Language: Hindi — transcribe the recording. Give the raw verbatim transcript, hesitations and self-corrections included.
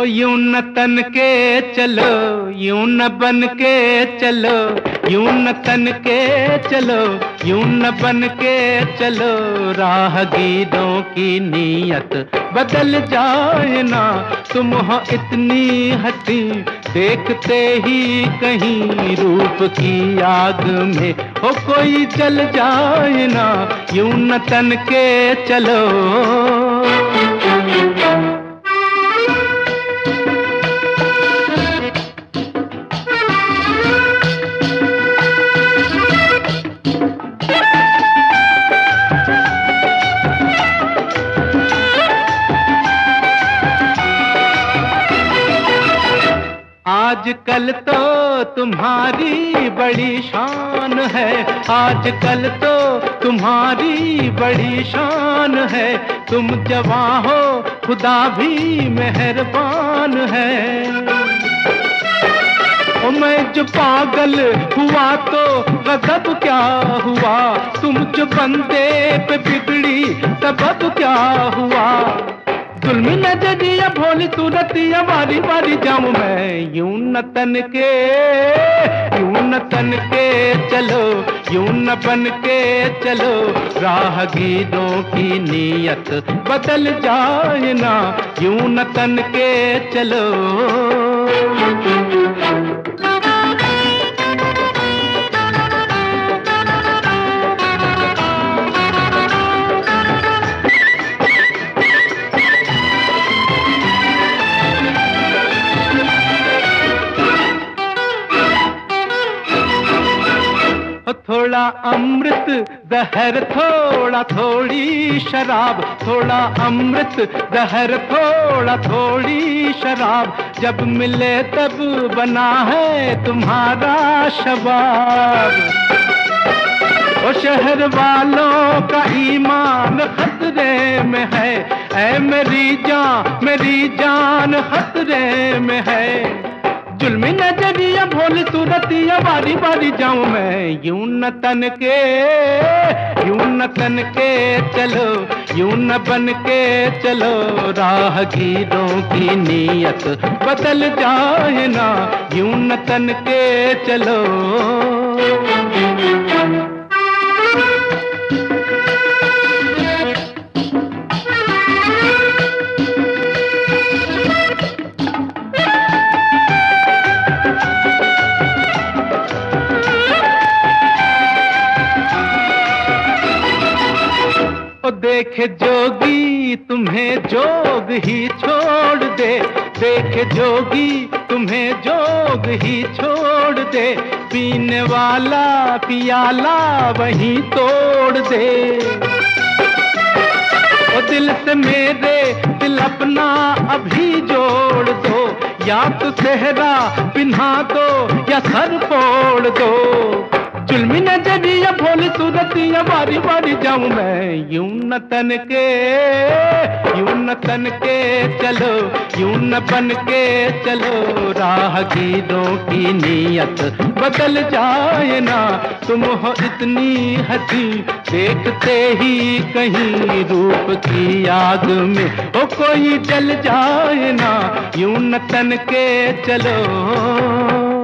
यूं न तन के चलो, यूं न बन के चलो, यूं न तन के चलो, यूं न बन के चलो। राहगीरों की नीयत बदल जाए ना, तुम हो इतनी हंसी देखते ही कहीं रूप की आग में हो कोई जल जाए ना। यूं न तन के चलो। आजकल तो तुम्हारी बड़ी शान है, आजकल तो तुम्हारी बड़ी शान है। तुम जवां हो खुदा भी मेहरबान है। ओ मैं जो पागल हुआ तो गजब क्या हुआ, तुम जो बंदे पे बिगड़ी सबब क्या हुआ। जुल्मी नजरिया भोली सूरतिया बारी बारी जाऊं मैं। यूं न तन के, यूं न तन के चलो, यूं न बन के चलो। राहगीरों की नीयत बदल जाए ना, यूं न तन के चलो। थोड़ा अमृत जहर, थोड़ा थोड़ी शराब, थोड़ा अमृत जहर, थोड़ा थोड़ी शराब। जब मिले तब बना है तुम्हारा शबाब। ओ शहर वालों का ईमान खतरे में है, ऐ मेरी जान मेरी जान खतरे में है। जुल्मी नजरिया भोली सूरतिया बारी बारी जाऊं मैं। यूं न तन के, यूं न तन के चलो, यूं न बन के चलो। राहगीरों की नीयत बदल जाए ना, यूं न तन के चलो। देखे जोगी तुम्हें जोग ही छोड़ दे, देखे जोगी तुम्हें जोग ही छोड़ दे। पीने वाला पियाला वहीं तोड़ दे। ओ दिल से मेरे दिल अपना अभी जोड़ दो, या तो सेहरा पिन्हा दो या सर फोड़ दो। जुल्मी नजरिया भोली सूरतिया बारी बारी जाऊं मैं। यूं न तन के, यूं न तन के चलो, यूं न बन के चलो। राहगीरों की नीयत बदल जाए ना, तुम हो इतनी हंसी देखते ही कहीं रूप की आग में हो कोई जल जाए ना। यूं न तन के चलो।